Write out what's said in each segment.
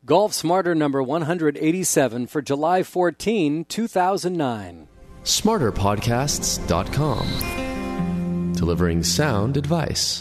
Golf Smarter number 187 for July 14, 2009. SmarterPodcasts.com. Delivering sound advice.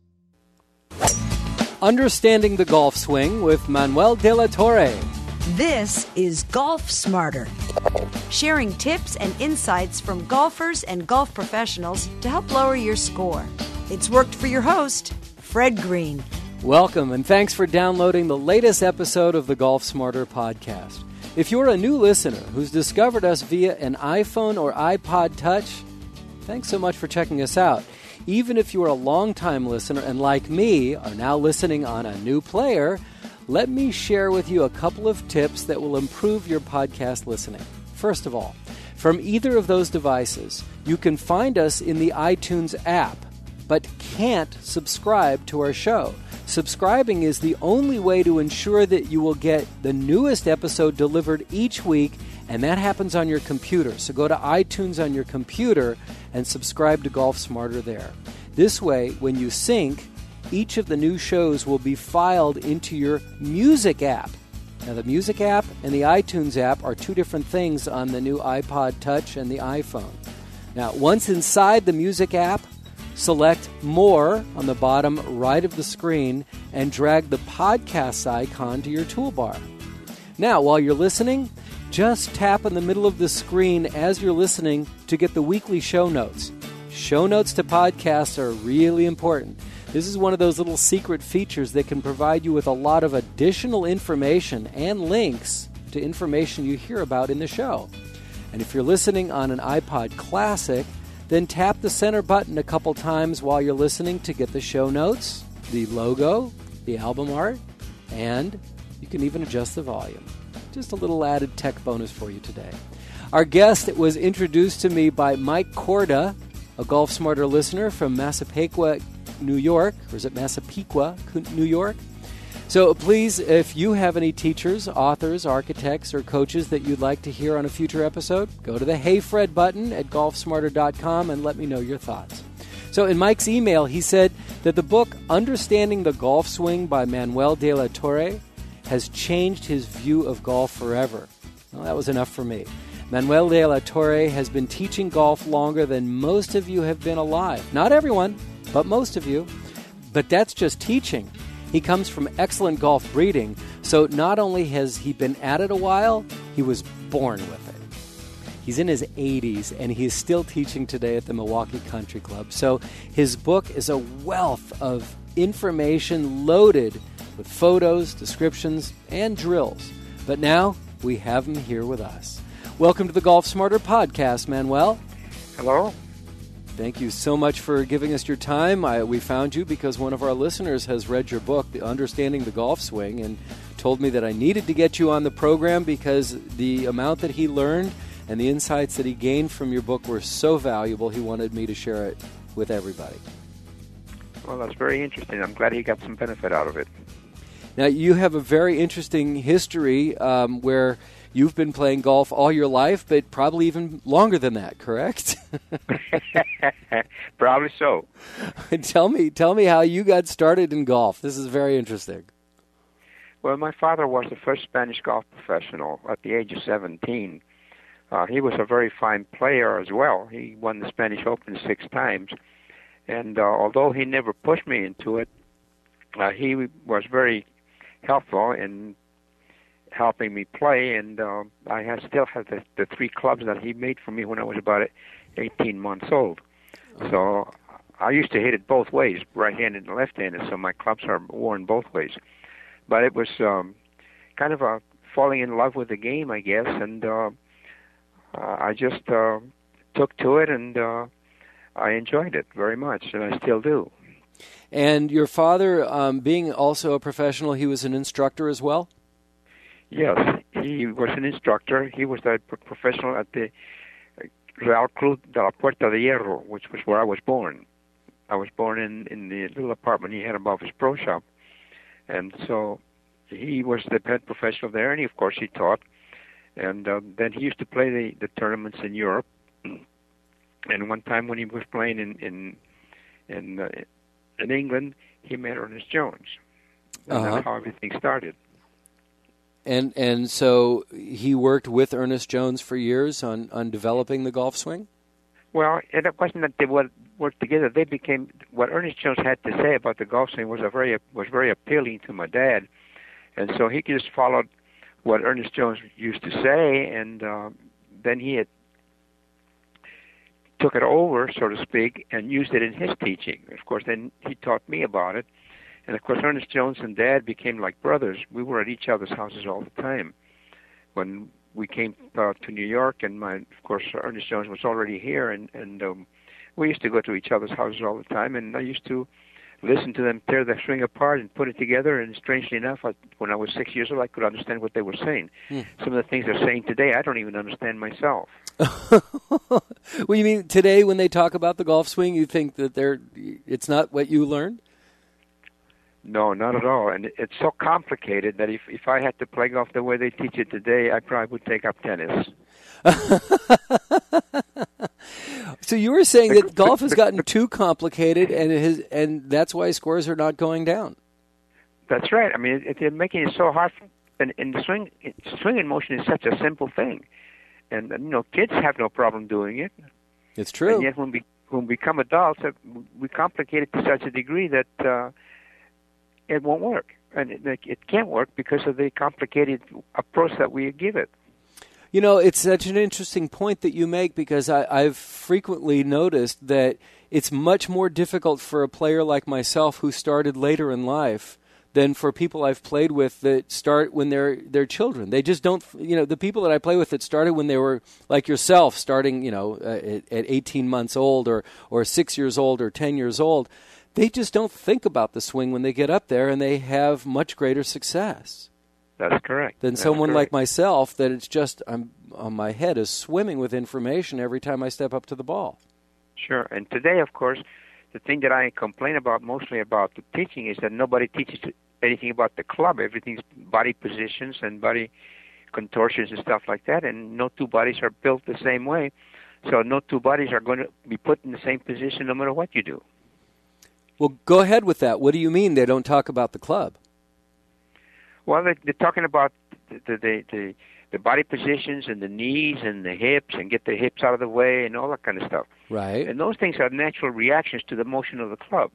Understanding the Golf Swing with Manuel de la Torre. This is Golf Smarter, sharing tips and insights from golfers and golf professionals to help lower your score. It's worked for your host, Fred Green. Welcome, and thanks for downloading the latest episode of the Golf Smarter podcast. If you're a new listener who's discovered us via an iPhone or iPod Touch, thanks so much for checking us out. Even if you are a longtime listener and, like me, are now listening on a new player, let me share with you a couple of tips that will improve your podcast listening. First of all, from either of those devices, you can find us in the iTunes app, but can't subscribe to our show. Subscribing is the only way to ensure that you will get the newest episode delivered each week, and that happens on your computer. So go to iTunes on your computer and subscribe to Golf Smarter there. This way, when you sync, each of the new shows will be filed into your music app. Now, the music app and the iTunes app are two different things on the new iPod Touch and the iPhone. Now, once inside the music app, select More on the bottom right of the screen and drag the podcast icon to your toolbar. Now, while you're listening, just tap in the middle of the screen as you're listening to get the weekly show notes. Show notes to podcasts are really important. This is one of those little secret features that can provide you with a lot of additional information and links to information you hear about in the show. And if you're listening on an iPod Classic, then tap the center button a couple times while you're listening to get the show notes, the logo, the album art, and you can even adjust the volume. Just a little added tech bonus for you today. Our guest was introduced to me by Mike Korda, a Golf Smarter listener from Massapequa, New York. Or is it Massapequa, New York? So please, if you have any teachers, authors, architects, or coaches that you'd like to hear on a future episode, go to the Hey Fred button at golfsmarter.com and let me know your thoughts. So in Mike's email, he said that the book Understanding the Golf Swing by Manuel de la Torre has changed his view of golf forever. Well, that was enough for me. Manuel de la Torre has been teaching golf longer than most of you have been alive. Not everyone, but most of you. But that's just teaching. He comes from excellent golf breeding, so not only has he been at it a while, he was born with it. He's in his 80s, and he is still teaching today at the Milwaukee Country Club. So his book is a wealth of information loaded with photos, descriptions, and drills. But now we have him here with us. Welcome to the Golf Smarter podcast, Manuel. Hello. Thank you so much for giving us your time. We found you because one of our listeners has read your book, Understanding the Golf Swing, and told me that I needed to get you on the program because the amount that he learned and the insights that he gained from your book were so valuable, he wanted me to share it with everybody. Well, that's very interesting. I'm glad he got some benefit out of it. Now, you have a very interesting history where you've been playing golf all your life, but probably even longer than that, correct? Probably so. Tell me how you got started in golf. This is very interesting. Well, my father was the first Spanish golf professional at the age of 17. He was a very fine player as well. He won the Spanish Open 6 times. And although he never pushed me into it, he was very helpful in helping me play, and I still have the 3 clubs that he made for me when I was about 18 months old. So I used to hit it both ways, right-handed and left-handed, so my clubs are worn both ways. But it was kind of a falling in love with the game, I guess, and I just took to it, and I enjoyed it very much, and I still do. And your father, being also a professional, he was an instructor as well? Yes, he was an instructor. He was a professional at the Real Club de la Puerta de Hierro, which was where I was born. I was born in the little apartment he had above his pro shop. And so he was the head professional there, and of course he taught. And then he used to play the tournaments in Europe. And one time when he was playing in England, he met Ernest Jones. And that's how everything started. And so he worked with Ernest Jones for years on developing the golf swing? Well, it wasn't that they would work together. They became, what Ernest Jones had to say about the golf swing was very appealing to my dad. And so he just followed what Ernest Jones used to say, and then he had took it over, so to speak, and used it in his teaching. Of course, then he taught me about it. And, of course, Ernest Jones and Dad became like brothers. We were at each other's houses all the time. When we came to New York, and of course, Ernest Jones was already here, and we used to go to each other's houses all the time, and I used to listen to them tear the string apart and put it together, and strangely enough, when I was 6 years old, I could understand what they were saying. Some of the things they're saying today, I don't even understand myself. Well, you mean today when they talk about the golf swing, you think that it's not what you learned? No, not at all. And it's so complicated that if I had to play golf the way they teach it today, I probably would take up tennis. So you were saying that golf has gotten too complicated, and that's why scores are not going down. That's right. I mean, they're making it so hard. And the swinging motion is such a simple thing. And, kids have no problem doing it. It's true. And yet when we become adults, we complicate it to such a degree that it won't work. And it can't work because of the complicated approach that we give it. It's such an interesting point that you make, because I've frequently noticed that it's much more difficult for a player like myself who started later in life than for people I've played with that start when they're children. They just don't, the people that I play with that started when they were like yourself, starting, at 18 months old or 6 years old or 10 years old, they just don't think about the swing when they get up there, and they have much greater success. That's correct. Than someone like myself that it's just, my head is swimming with information every time I step up to the ball. Sure. And today, of course, the thing that I complain about mostly about the teaching is that nobody teaches anything about the club. Everything's body positions and body contortions and stuff like that, and no two bodies are built the same way. So no two bodies are going to be put in the same position no matter what you do. Well, go ahead with that. What do you mean they don't talk about the club? Well, they're talking about the body positions and the knees and the hips, and get the hips out of the way and all that kind of stuff. Right. And those things are natural reactions to the motion of the club.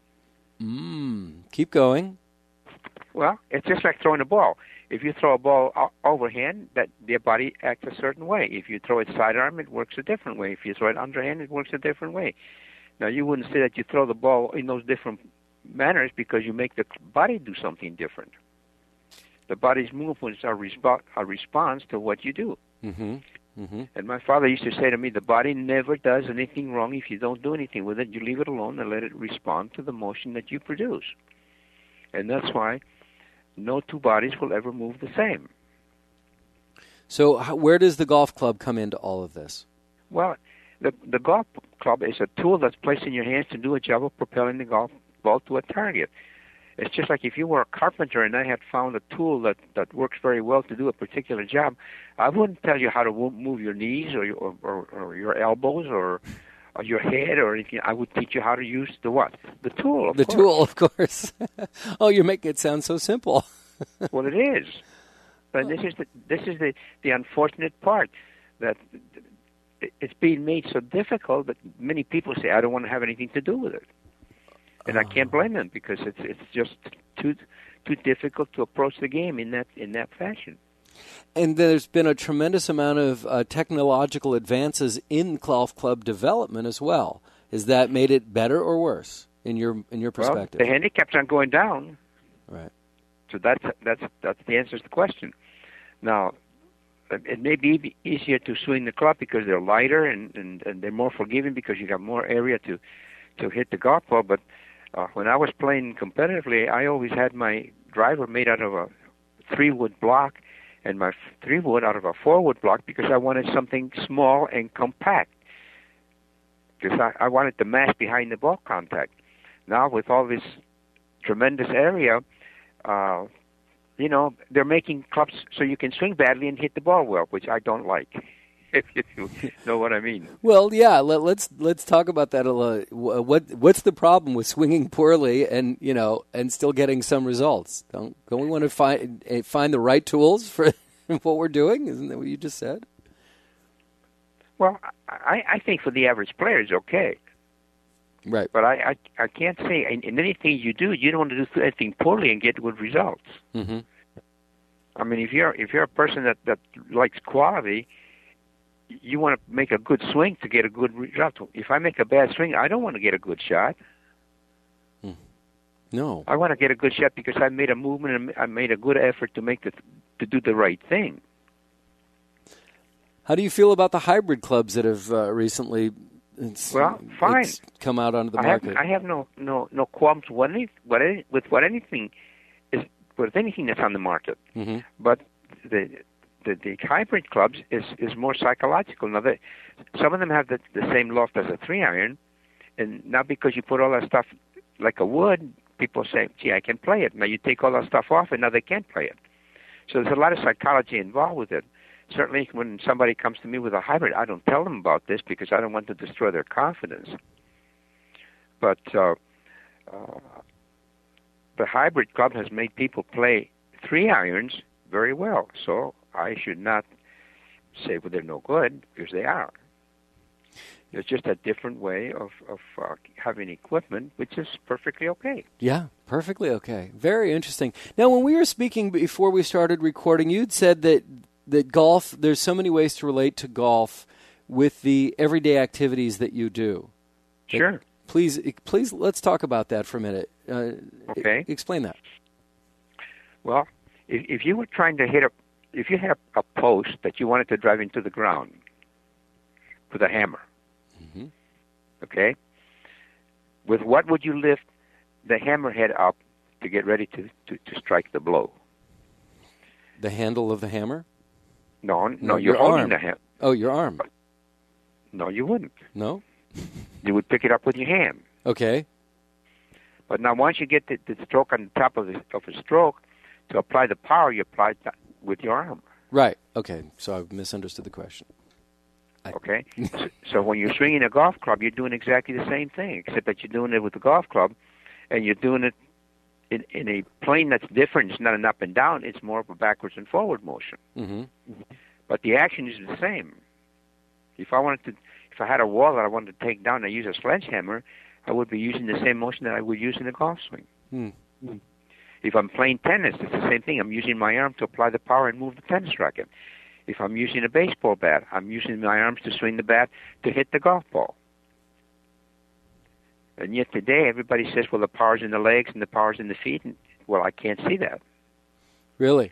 Keep going. Well, it's just like throwing a ball. If you throw a ball overhand, that the body acts a certain way. If you throw it sidearm, it works a different way. If you throw it underhand, it works a different way. Now, you wouldn't say that you throw the ball in those different manners because you make the body do something different. The body's movements are a response to what you do. Mm-hmm. Mm-hmm. And my father used to say to me, the body never does anything wrong if you don't do anything with it. You leave it alone and let it respond to the motion that you produce. And that's why no two bodies will ever move the same. So where does the golf club come into all of this? Well, the golf club is a tool that's placed in your hands to do a job of propelling the golf ball to a target. It's just like if you were a carpenter and I had found a tool that works very well to do a particular job, I wouldn't tell you how to move your knees or your elbows or your head or anything. I would teach you how to use the what? The tool, of course. The tool, of course. Oh, you're making it sound so simple. Well, it is. But this is the unfortunate part, that it's being made so difficult that many people say, I don't want to have anything to do with it. And I can't blame them, because it's just too difficult to approach the game in that fashion. And there's been a tremendous amount of technological advances in golf club development as well. Has that made it better or worse in your perspective? Well, the handicaps aren't going down. Right. So that's the answer to the question. Now, it may be easier to swing the club because they're lighter and they're more forgiving because you got more area to hit the golf ball. But when I was playing competitively, I always had my driver made out of a 3-wood block and my 3-wood out of a 4-wood block because I wanted something small and compact, because I wanted the mass behind the ball contact. Now, with all this tremendous area, they're making clubs so you can swing badly and hit the ball well, which I don't like. if you know what I mean. Well, yeah. Let's talk about that a little. What's the problem with swinging poorly and still getting some results? Don't we want to find the right tools for what we're doing? Isn't that what you just said? Well, I think for the average player, it's okay. Right. But I can't say in anything you do, you don't want to do anything poorly and get good results. Mm-hmm. I mean, if you're a person that likes quality, you want to make a good swing to get a good result. If I make a bad swing, I don't want to get a good shot. No. I want to get a good shot because I made a movement and I made a good effort to do the right thing. How do you feel about the hybrid clubs that have recently fine. Come out onto the market? I have no qualms with anything that's on the market. Mm-hmm. But the hybrid clubs is more psychological. Now, some of them have the same loft as a 3-iron, and not because you put all that stuff like a wood, people say, gee, I can play it. Now you take all that stuff off, and now they can't play it. So there's a lot of psychology involved with it. Certainly when somebody comes to me with a hybrid, I don't tell them about this because I don't want to destroy their confidence. But the hybrid club has made people play 3-irons very well. So I should not say, well, they're no good, because they are. It's just a different way of having equipment, which is perfectly okay. Yeah, perfectly okay. Very interesting. Now, when we were speaking before we started recording, you'd said that golf, there's so many ways to relate to golf with the everyday activities that you do. Sure. Please, let's talk about that for a minute. Okay. Explain that. Well, if you were trying to if you had a post that you wanted to drive into the ground with a hammer, mm-hmm. Okay, with what would you lift the hammerhead up to get ready to strike the blow? The handle of the hammer? No, you're holding the hammer. Oh, your arm. No, you wouldn't. No? You would pick it up with your hand. Okay. But now once you get the stroke on the top of a stroke, to apply the power, you apply it with your arm. Right. Okay. So I've misunderstood the question. Okay. So when you're swinging a golf club, you're doing exactly the same thing, except that you're doing it with the golf club, and you're doing it in a plane that's different. It's not an up and down. It's more of a backwards and forward motion. Mm-hmm. But the action is the same. If I had a wall that I wanted to take down and I use a sledgehammer, I would be using the same motion that I would use in a golf swing. Mm. If I'm playing tennis, it's the same thing. I'm using my arm to apply the power and move the tennis racket. If I'm using a baseball bat, I'm using my arms to swing the bat to hit the golf ball. And yet today, everybody says, well, the power's in the legs and the power's in the feet. And, well, I can't see that. Really?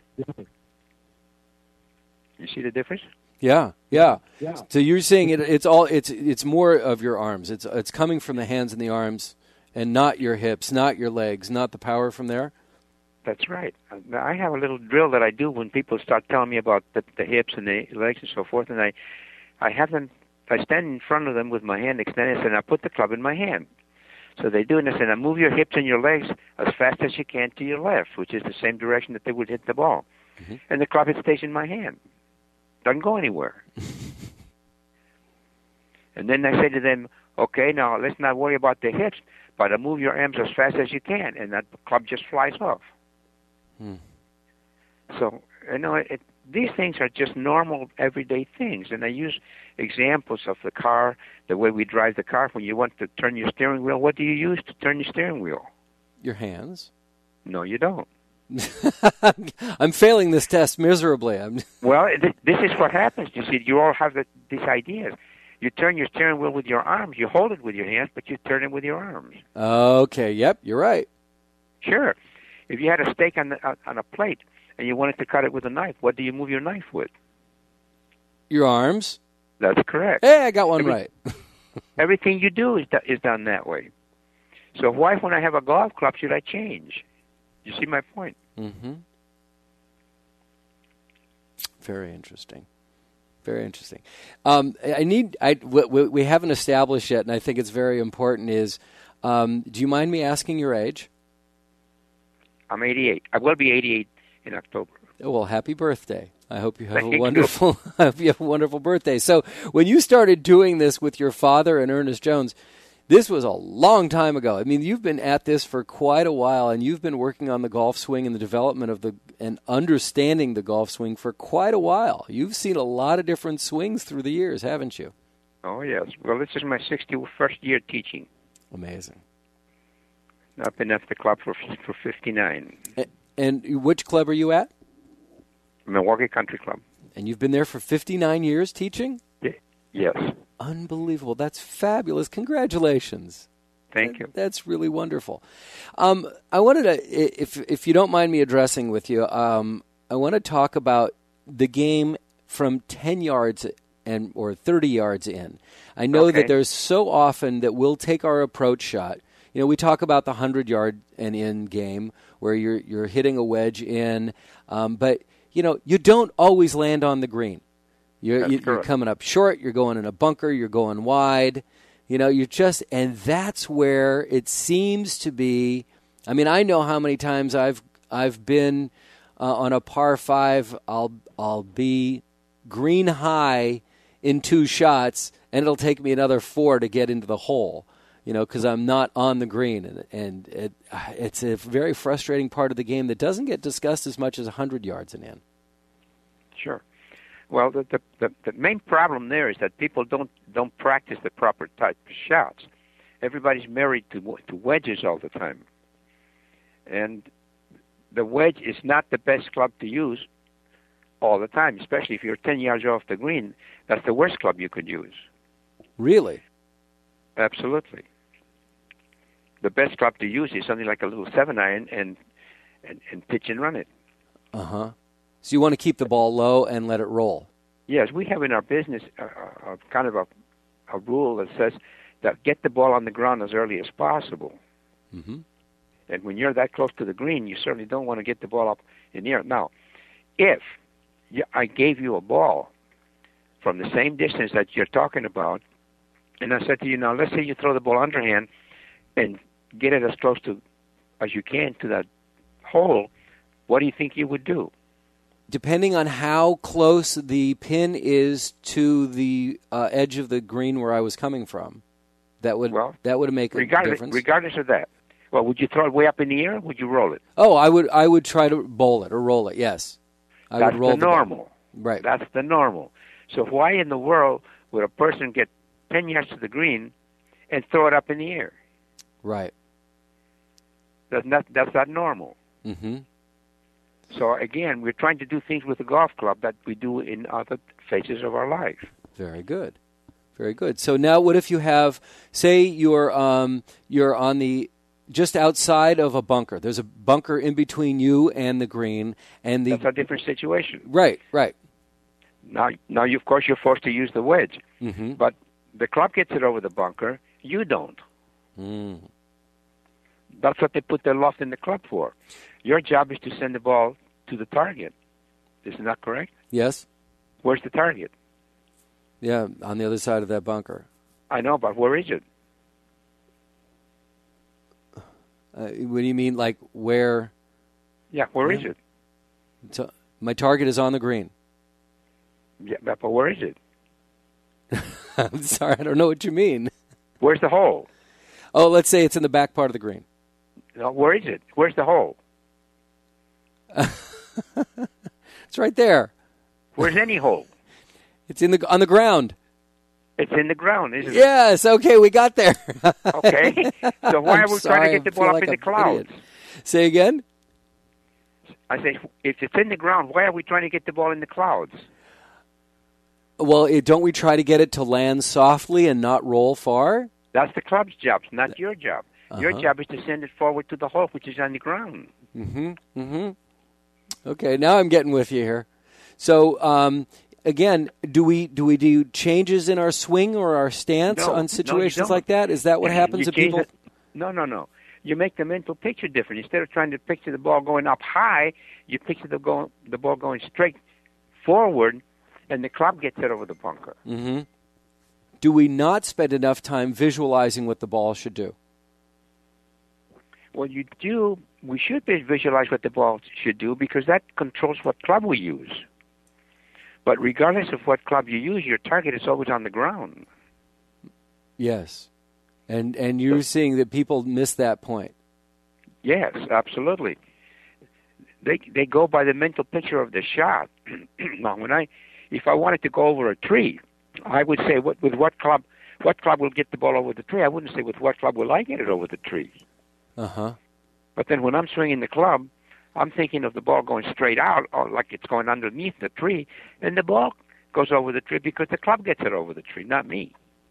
You see the difference? Yeah. So you're saying it's more of your arms. It's coming from the hands and the arms, and not your hips, not your legs, not the power from there. That's right. I have a little drill that I do when people start telling me about the hips and the legs and so forth, and I have them. I stand in front of them with my hand extended, and I put the club in my hand. So they do, and I say, now move your hips and your legs as fast as you can to your left, which is the same direction that they would hit the ball. Mm-hmm. And the club, it stays in my hand. Doesn't go anywhere. And then I say to them, okay, now let's not worry about the hips, but move your arms as fast as you can, and that club just flies off. So, these things are just normal, everyday things. And I use examples of the car, the way we drive the car. When you want to turn your steering wheel, what do you use to turn your steering wheel? Your hands. No, you don't. I'm failing this test miserably. Well, this is what happens. You see, you all have these ideas. You turn your steering wheel with your arms. You hold it with your hands, but you turn it with your arms. Okay, yep, you're right. Sure. If you had a steak on a plate and you wanted to cut it with a knife, what do you move your knife with? Your arms. That's correct. Hey, I got one right. Everything you do is done that way. So why, when I have a golf club, should I change? You see my point? Mm-hmm. Very interesting. Very interesting. We haven't established yet, and I think it's very important, is do you mind me asking your age? I'm 88. I will be 88 in October. Well, happy birthday. I hope you have Thank a wonderful I hope you have a wonderful birthday. So, when you started doing this with your father and Ernest Jones, this was a long time ago. I mean, you've been at this for quite a while, and you've been working on the golf swing and the development of and understanding the golf swing for quite a while. You've seen a lot of different swings through the years, haven't you? Oh, yes. Well, this is my 61st year teaching. Amazing. I've been at the club for 59. And which club are you at? Milwaukee Country Club. And you've been there for 59 years teaching? Yes. Unbelievable. That's fabulous. Congratulations. Thank you. That's really wonderful. I wanted to, if you don't mind me addressing with you, I want to talk about the game from 10 yards or 30 yards in. I know that there's so often that we'll take our approach shot. You know, we talk about the 100-yard and in game where you're hitting a wedge in, but you know, you don't always land on the green. You're coming up short. You're going in a bunker. You're going wide. You know, and that's where it seems to be. I mean, I know how many times I've been on a par 5. I'll be green high in 2 shots, and it'll take me another 4 to get into the hole. You know, because I'm not on the green, and it's a very frustrating part of the game that doesn't get discussed as much as 100 yards and in. Sure. Well, the main problem there is that people don't practice the proper type of shots. Everybody's married to wedges all the time, and the wedge is not the best club to use all the time, especially if you're 10 yards off the green. That's the worst club you could use. Really? Absolutely. The best club to use is something like a little 7-iron and pitch and run it. Uh-huh. So you want to keep the ball low and let it roll. Yes, we have in our business kind of a rule that says that get the ball on the ground as early as possible. Mm-hmm. And when you're that close to the green, you certainly don't want to get the ball up in the air. Now, if I gave you a ball from the same distance that you're talking about, and I said to you, now let's say you throw the ball underhand and get it as close to as you can to that hole, what do you think you would do? Depending on how close the pin is to the edge of the green where I was coming from, that would make a difference. Regardless of that, well, would you throw it way up in the air? Or would you roll it? Oh, I would try to bowl it or roll it. Yes, That's would roll the normal. Right. That's the normal. So why in the world would a person get 10 yards to the green and throw it up in the air? Right. That's not normal. Mm-hmm. So again, we're trying to do things with the golf club that we do in other phases of our life. Very good. Very good. So now what if you have, say you're on the, just outside of a bunker. There's a bunker in between you and the green. And That's a different situation. Right, right. Now, of course, you're forced to use the wedge. Mm-hmm. But the club gets it over the bunker. You don't. Mm. That's what they put their loft in the club for. Your job is to send the ball to the target. Isn't that correct? Yes. Where's the target? Yeah, on the other side of that bunker. I know, but where is it? What do you mean, like where? Yeah, where is it? So my target is on the green. Yeah, but where is it? I'm sorry, I don't know what you mean. Where's the hole? Oh, let's say it's in the back part of the green. No, where is it? Where's the hole? It's right there. Where's any hole? It's on the ground. It's in the ground, isn't it? Yes, okay, we got there. Okay. So why are we trying to get the ball up in the clouds? Idiot. Say again? I say, if it's in the ground, why are we trying to get the ball in the clouds? Well, don't we try to get it to land softly and not roll far? That's the club's job, not your job. Uh-huh. Your job is to send it forward to the hole, which is on the ground. Mm-hmm. Mm-hmm. Okay, now I'm getting with you here. So, again, do we do changes in our swing or our stance on situations like that? Is that what happens to people? No. You make the mental picture different. Instead of trying to picture the ball going up high, you picture the ball going straight forward, and the club gets it over the bunker. Mm-hmm. Do we not spend enough time visualizing what the ball should do? Well, you do we should visualize what the ball should do because that controls what club we use. But regardless of what club you use, your target is always on the ground. Yes. And you're seeing that people miss that point. Yes, absolutely. They go by the mental picture of the shot. Now, if I wanted to go over a tree, I would say with what club will get the ball over the tree. I wouldn't say with what club will I get it over the tree. Uh-huh. But then when I'm swinging the club, I'm thinking of the ball going straight out, or like it's going underneath the tree, and the ball goes over the tree because the club gets it over the tree, not me.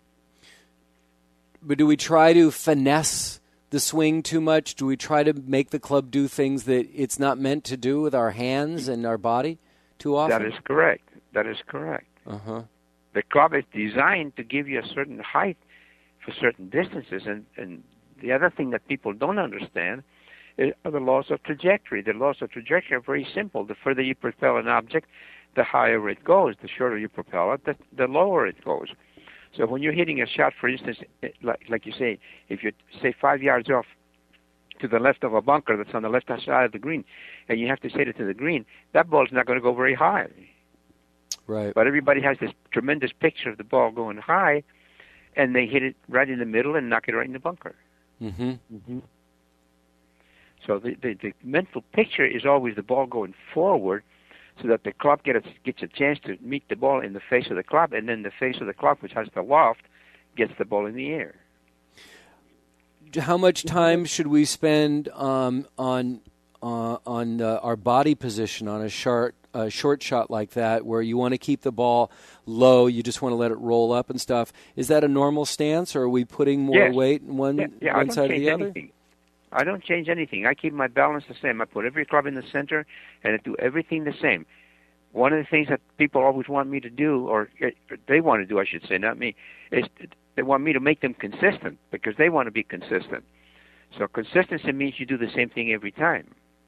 But do we try to finesse the swing too much? Do we try to make the club do things that it's not meant to do with our hands and our body too often? That is correct. That is correct. Uh-huh. The club is designed to give you a certain height for certain distances, and the other thing that people don't understand are the laws of trajectory. The laws of trajectory are very simple. The further you propel an object, the higher it goes. The shorter you propel it, the lower it goes. So when you're hitting a shot, for instance, like you say, if you're, say, 5 yards off to the left of a bunker that's on the left-hand side of the green, and you have to hit it to the green, that ball's not going to go very high. Right. But everybody has this tremendous picture of the ball going high, and they hit it right in the middle and knock it right in the bunker. Mm-hmm. Mm-hmm. So the mental picture is always the ball going forward, so that the club gets a chance to meet the ball in the face of the club, and then the face of the club, which has the loft, gets the ball in the air. How much time should we spend on our body position on a short shot like that, where you want to keep the ball low, you just want to let it roll up and stuff? Is that a normal stance, or are we putting more weight in one side or the other? I don't change anything. I keep my balance the same. I put every club in the center, and I do everything the same. One of the things that people always want me to do, or they want to do, I should say, not me, is they want me to make them consistent because they want to be consistent. So consistency means you do the same thing every time.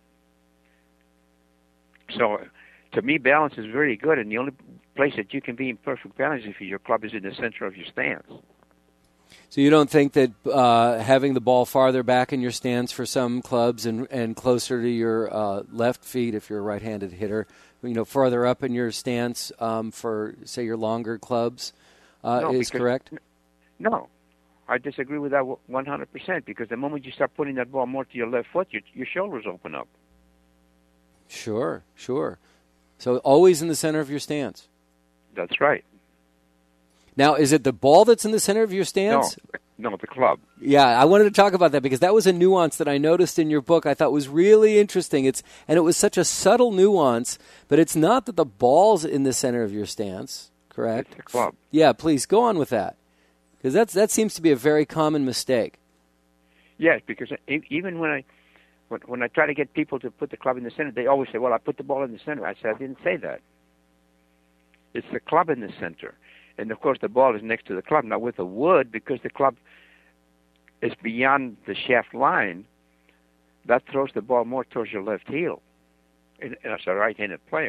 So to me, balance is very good, and the only place that you can be in perfect balance is if your club is in the center of your stance. So you don't think that having the ball farther back in your stance for some clubs and closer to your left feet, if you're a right-handed hitter, farther up in your stance for, say, your longer clubs is correct? No. I disagree with that 100% because the moment you start putting that ball more to your left foot, your shoulders open up. Sure. So always in the center of your stance. That's right. Now, is it the ball that's in the center of your stance? No, the club. Yeah, I wanted to talk about that because that was a nuance that I noticed in your book I thought was really interesting. And it was such a subtle nuance, but it's not that the ball's in the center of your stance, correct? It's the club. Yeah, please, go on with that. Because that seems to be a very common mistake. Yes, because even when I try to get people to put the club in the center, they always say, well, I put the ball in the center. I said, I didn't say that. It's the club in the center. And, of course, the ball is next to the club. Now, with a wood, because the club is beyond the shaft line, that throws the ball more towards your left heel as a right-handed player.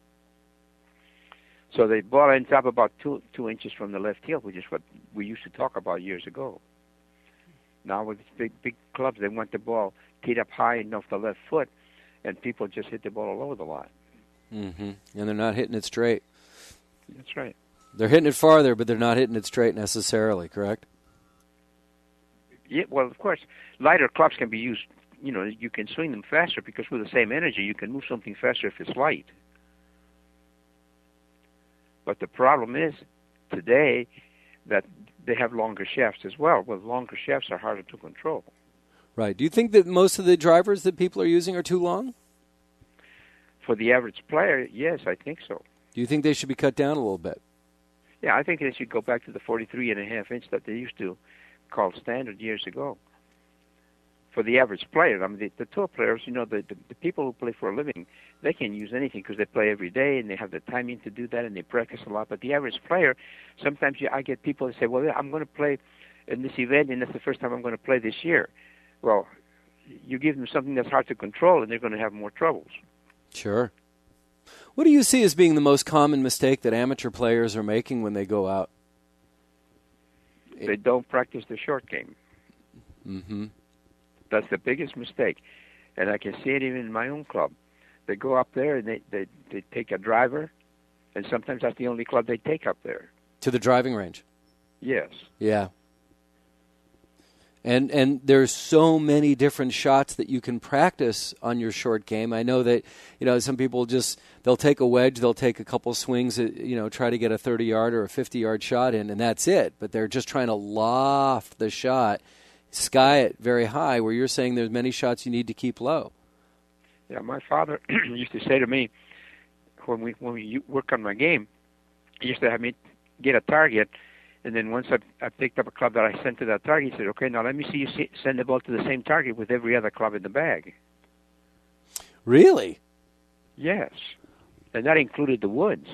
So the ball ends up about 2 inches from the left heel, which is what we used to talk about years ago. Now, with big clubs, they want the ball teed up high and off the left foot, and people just hit the ball all over the line. Mm-hmm. And they're not hitting it straight. That's right. They're hitting it farther, but they're not hitting it straight necessarily, correct? Yeah, well, of course, lighter clubs can be used. You can swing them faster because with the same energy, you can move something faster if it's light. But the problem is, today, that they have longer shafts as well. Well, longer shafts are harder to control. Right. Do you think that most of the drivers that people are using are too long? For the average player, yes, I think so. Do you think they should be cut down a little bit? Yeah, I think they should go back to the 43.5 inch that they used to call standard years ago. For the average player, I mean, the tour players, the people who play for a living, they can use anything because they play every day and they have the timing to do that and they practice a lot. But the average player, sometimes I get people that say, well, I'm going to play in this event and that's the first time I'm going to play this year. Well, you give them something that's hard to control and they're going to have more troubles. Sure. What do you see as being the most common mistake that amateur players are making when they go out? They don't practice the short game. Mm-hmm. That's the biggest mistake. And I can see it even in my own club. They go up there and they take a driver, and sometimes that's the only club they take up there. To the driving range. Yes. Yeah. And there's so many different shots that you can practice on your short game. I know that, some people they'll take a wedge, they'll take a couple swings, try to get a 30-yard or a 50-yard shot in, and that's it. But they're just trying to loft the shot, sky it very high, where you're saying there's many shots you need to keep low. Yeah, my father used to say to me, when we work on my game, he used to have me get a target. And then once I picked up a club that I sent to that target, he said, okay, now let me see you send the ball to the same target with every other club in the bag. Really? Yes. And that included the woods.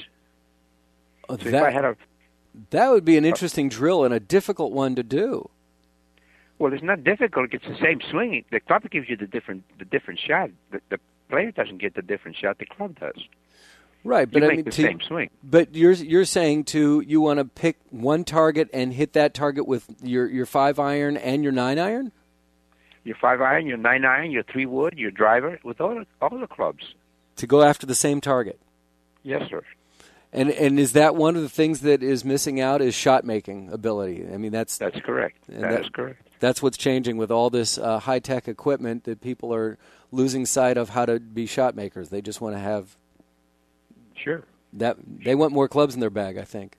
Oh, so if I had that would be an interesting drill and a difficult one to do. Well, it's not difficult. It's the same swing. The club gives you the different shot. The player doesn't get the different shot. The club does. Right, but you I mean, the same swing. But you're saying you want to pick one target and hit that target with your 5-iron and your 9-iron? Your 5-iron, your 9-iron, your 3-wood, your driver, with all the clubs. To go after the same target? Yes, sir. And is that one of the things that is missing out is shot-making ability? I mean, that's correct. That is correct. That's what's changing with all this high-tech equipment, that people are losing sight of how to be shot makers. They just want to have... Sure. They want more clubs in their bag, I think.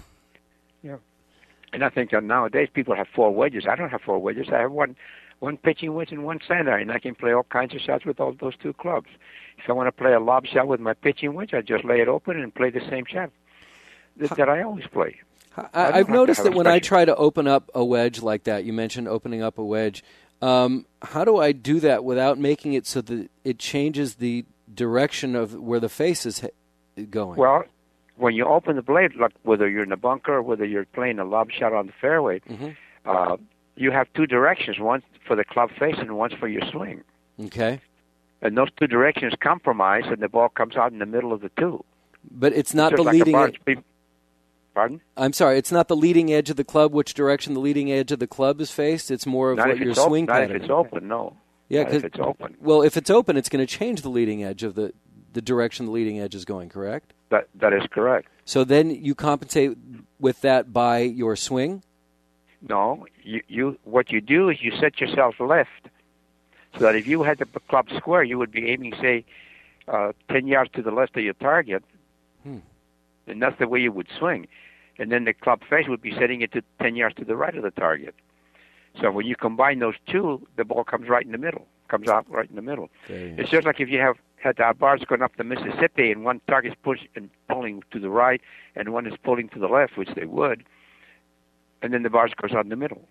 Yeah. And I think that nowadays people have 4 wedges. I don't have 4 wedges. I have one pitching wedge and one sand iron. I can play all kinds of shots with all those 2 clubs. If I want to play a lob shot with my pitching wedge, I just lay it open and play the same shot that I always play. I've noticed that when I try to open up a wedge like that, you mentioned opening up a wedge, how do I do that without making it so that it changes the direction of where the face is going? Well, when you open the blade, like whether you're in a bunker or whether you're playing a lob shot on the fairway, you have 2 directions, one for the club face and one for your swing. Okay. And those 2 directions compromise, and the ball comes out in the middle of the 2. But it's not the like leading edge. Pardon? I'm sorry, it's not the leading edge of the club, which direction the leading edge of the club is faced. It's more of not what your swing pattern. Not if it's open, no. Yeah, if it's open. Well, if it's open, it's going to change the leading edge of the direction the leading edge is going, correct? That is correct. So then you compensate with that by your swing? No, you what you do is you set yourself left, so that if you had the club square, you would be aiming, say, 10 yards to the left of your target, and that's the way you would swing. And then the club face would be setting it to 10 yards to the right of the target. So when you combine those 2, the ball comes right in the middle, comes out right in the middle. It's just like if you had bars going up the Mississippi, and one target's pushing and pulling to the right, and one is pulling to the left, which they would, and then the bars goes out in the middle.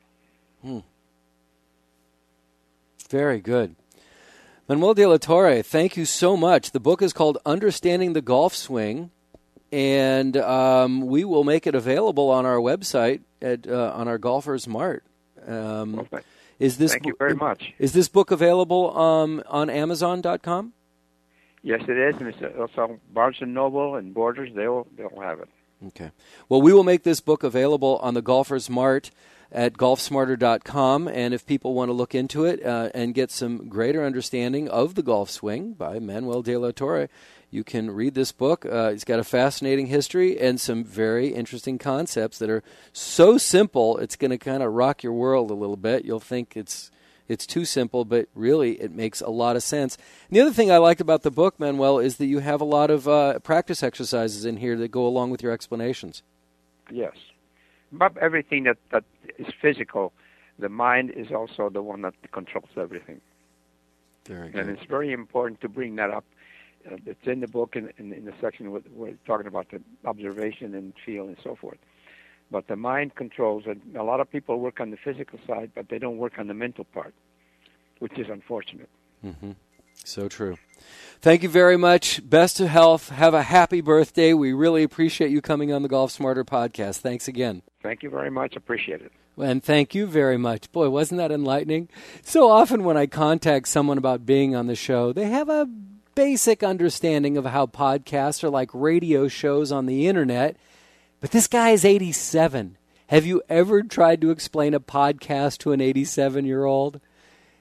Very good. Manuel de la Torre, thank you so much. The book is called Understanding the Golf Swing, and we will make it available on our website on our Golfers Mart. Thank you very much. Is this book available on Amazon.com? Yes, it is, and it's also Barnes & Noble and Borders. They'll have it. Okay. Well, we will make this book available on the Golfers Mart at golfsmarter.com, and if people want to look into it and get some greater understanding of the golf swing by Manuel de la Torre, you can read this book. It's got a fascinating history and some very interesting concepts that are so simple, it's going to kind of rock your world a little bit. You'll think it's too simple, but really it makes a lot of sense. And the other thing I liked about the book, Manuel, is that you have a lot of practice exercises in here that go along with your explanations. Yes. But everything that is physical, the mind is also the one that controls everything. Very good. And it's very important to bring that up. It's in the book in the section where we're talking about the observation and feel and so forth. But the mind controls it. A lot of people work on the physical side, but they don't work on the mental part, which is unfortunate. Mm-hmm. So true. Thank you very much. Best of health. Have a happy birthday. We really appreciate you coming on the Golf Smarter podcast. Thanks again. Thank you very much. Appreciate it. And thank you very much. Boy, wasn't that enlightening? So often when I contact someone about being on the show, they have a basic understanding of how podcasts are like radio shows on the internet. But this guy is 87. Have you ever tried to explain a podcast to an 87-year-old?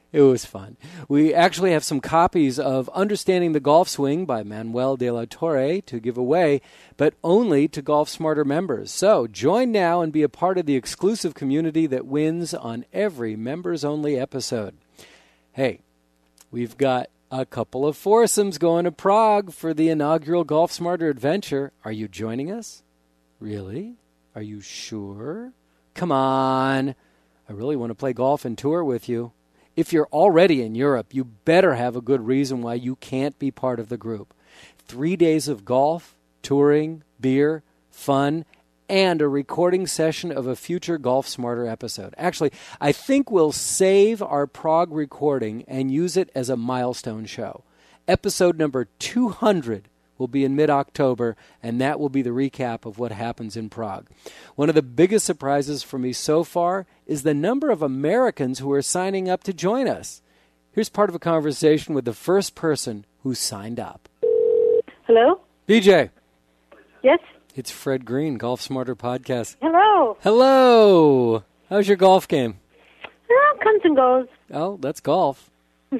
It was fun. We actually have some copies of Understanding the Golf Swing by Manuel de la Torre to give away, but only to Golf Smarter members. So join now and be a part of the exclusive community that wins on every members-only episode. Hey, we've got a couple of foursomes going to Prague for the inaugural Golf Smarter adventure. Are you joining us? Really? Are you sure? Come on. I really want to play golf and tour with you. If you're already in Europe, you better have a good reason why you can't be part of the group. 3 days of golf, touring, beer, fun, and a recording session of a future Golf Smarter episode. Actually, I think we'll save our Prague recording and use it as a milestone show. Episode number 200 will be in mid-October, and that will be the recap of what happens in Prague. One of the biggest surprises for me so far is the number of Americans who are signing up to join us. Here's part of a conversation with the first person who signed up. Hello? BJ. Yes? It's Fred Green, Golf Smarter Podcast. Hello. Hello. How's your golf game? Comes and goes. Oh, that's golf.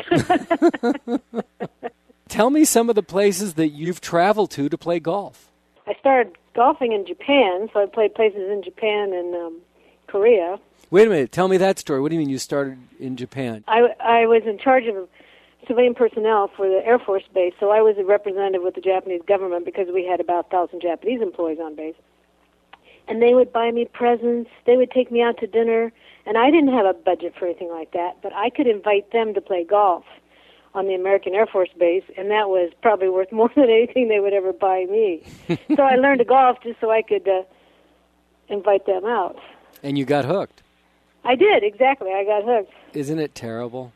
Tell me some of the places that you've traveled to play golf. I started golfing in Japan, so I played places in Japan and Korea. Wait a minute. Tell me that story. What do you mean you started in Japan? I was in charge of civilian personnel for the Air Force base, so I was a representative with the Japanese government because we had about 1,000 Japanese employees on base. And they would buy me presents. They would take me out to dinner. And I didn't have a budget for anything like that, but I could invite them to play golf on the American Air Force base, and that was probably worth more than anything they would ever buy me. So I learned to golf just so I could invite them out. And you got hooked. I did, exactly. I got hooked. Isn't it terrible?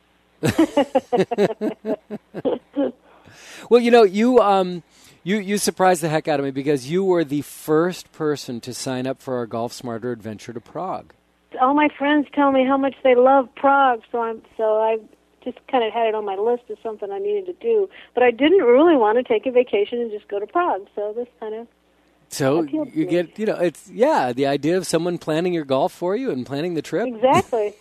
Well, you surprised the heck out of me because you were the first person to sign up for our Golf Smarter adventure to Prague. All my friends tell me how much they love Prague, so I just kind of had it on my list as something I needed to do. But I didn't really want to take a vacation and just go to Prague, so this kind of you get, it's, the idea of someone planning your golf for you and planning the trip. Exactly.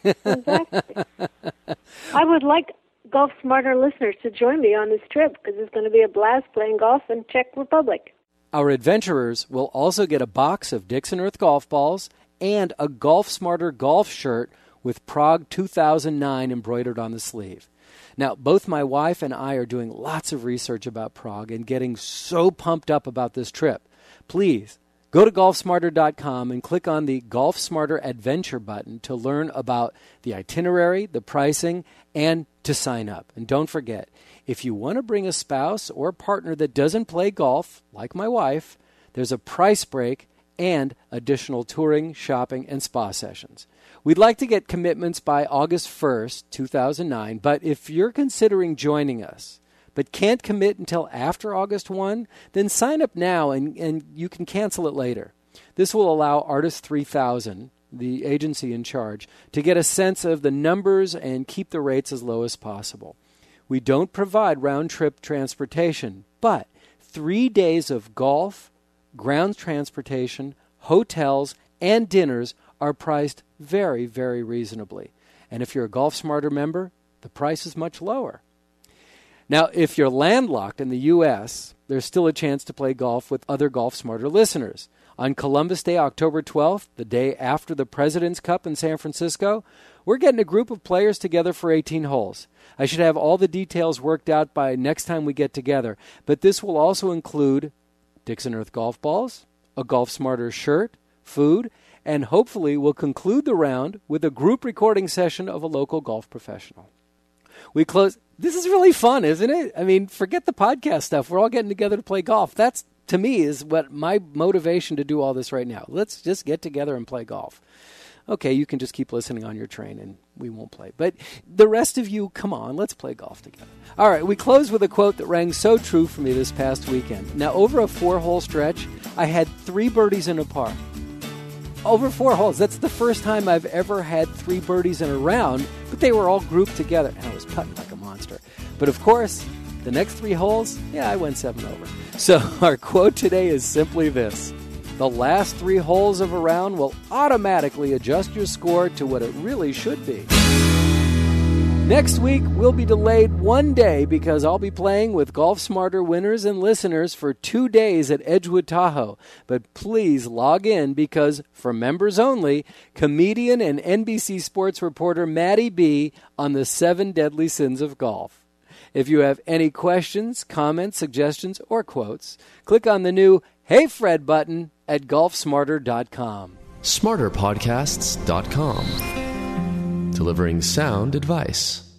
I would like Golf Smarter listeners to join me on this trip because it's going to be a blast playing golf in Czech Republic. Our adventurers will also get a box of Dixon Earth golf balls and a Golf Smarter golf shirt with Prague 2009 embroidered on the sleeve. Now, both my wife and I are doing lots of research about Prague and getting so pumped up about this trip. Please, go to GolfSmarter.com and click on the Golf Smarter Adventure button to learn about the itinerary, the pricing, and to sign up. And don't forget, if you want to bring a spouse or partner that doesn't play golf, like my wife, there's a price break and additional touring, shopping, and spa sessions. We'd like to get commitments by August 1st, 2009, but if you're considering joining us but can't commit until after August 1, then sign up now and you can cancel it later. This will allow Artist 3000, the agency in charge, to get a sense of the numbers and keep the rates as low as possible. We don't provide round-trip transportation, but 3 days of golf, ground transportation, hotels, and dinners are priced very, very reasonably. And if you're a Golf Smarter member, the price is much lower. Now, if you're landlocked in the U.S., there's still a chance to play golf with other Golf Smarter listeners. On Columbus Day, October 12th, the day after the President's Cup in San Francisco, we're getting a group of players together for 18 holes. I should have all the details worked out by next time we get together, but this will also include Dixon Earth golf balls, a Golf Smarter shirt, food, and hopefully we'll conclude the round with a group recording session of a local golf professional. We close. This is really fun, isn't it? I mean, forget the podcast stuff. We're all getting together to play golf. That's, to me, is what my motivation to do all this right now. Let's just get together and play golf. Okay, you can just keep listening on your train and we won't play. But the rest of you, come on, let's play golf together. All right, we close with a quote that rang so true for me this past weekend. Now, over a 4-hole stretch, I had 3 birdies in a par. Over 4 holes. That's the first time I've ever had 3 birdies in a round, but they were all grouped together, and I was putting like a monster. But of course, the next 3 holes, I went 7 over. So our quote today is simply this: the last 3 holes of a round will automatically adjust your score to what it really should be. Next week, we'll be delayed one day because I'll be playing with Golf Smarter winners and listeners for 2 days at Edgewood Tahoe. But please log in because, for members only, comedian and NBC Sports reporter Maddie B. on the 7 Deadly Sins of Golf. If you have any questions, comments, suggestions, or quotes, click on the new Hey Fred button at golfsmarter.com. SmarterPodcasts.com. Delivering sound advice.